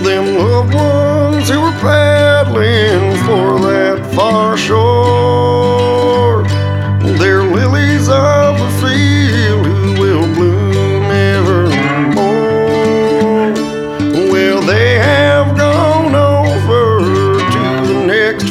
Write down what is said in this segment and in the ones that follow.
Them loved ones who were paddling for that far shore, they're lilies of the field who will bloom evermore. Well, they have gone over to the next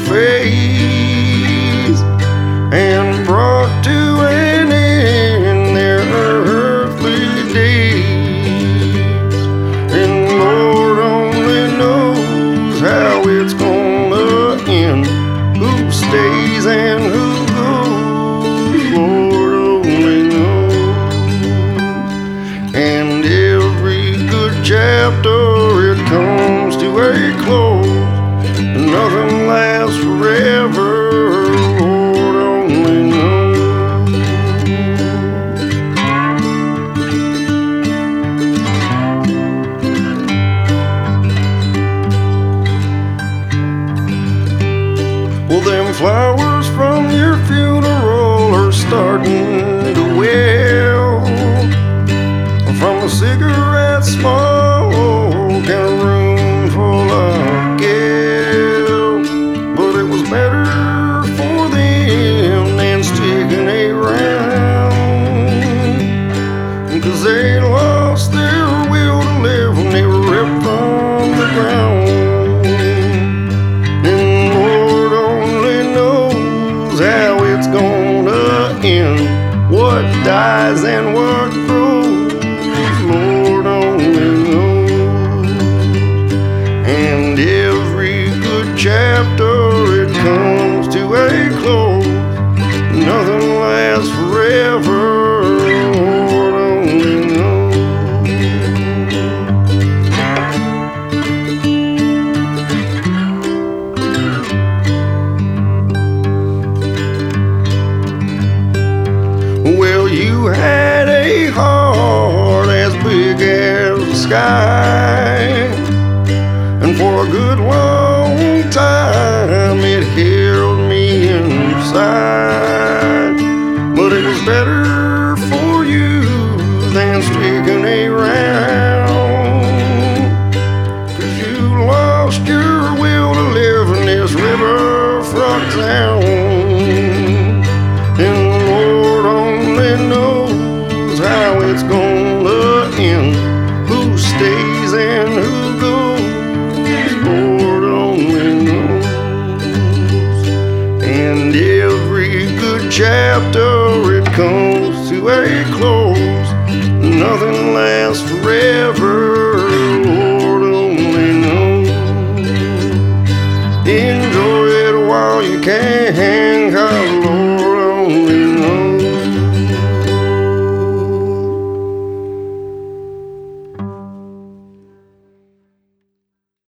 phase and brought to an end their earthly days. And Lord only knows how it's gonna end, who stays and who goes. Lord only knows. And every good chapter, it comes to a close, and nothing lasts forever. Lord only knows. Well, them flowers from your funeral are starting to wilt from a cigarette smoke and a room full of guilt. But it was better for them than sticking around, 'cause they lost their will to live when they were ripped from the ground. And Lord only knows how it's gonna end, what dies and what grows. Lord only knows. And every good chapter, it comes to a close, nothing lasts forever. Lord only knows. Well, you had a heart as big as the sky, and for a good long time it held me inside. But it was better for you than sticking around, 'cause you lost your will to live in this riverfront town. And Lord only knows how it's gonna end, who stays and who goes. Lord only knows. And every good chapter, it comes to a close, nothing lasts forever.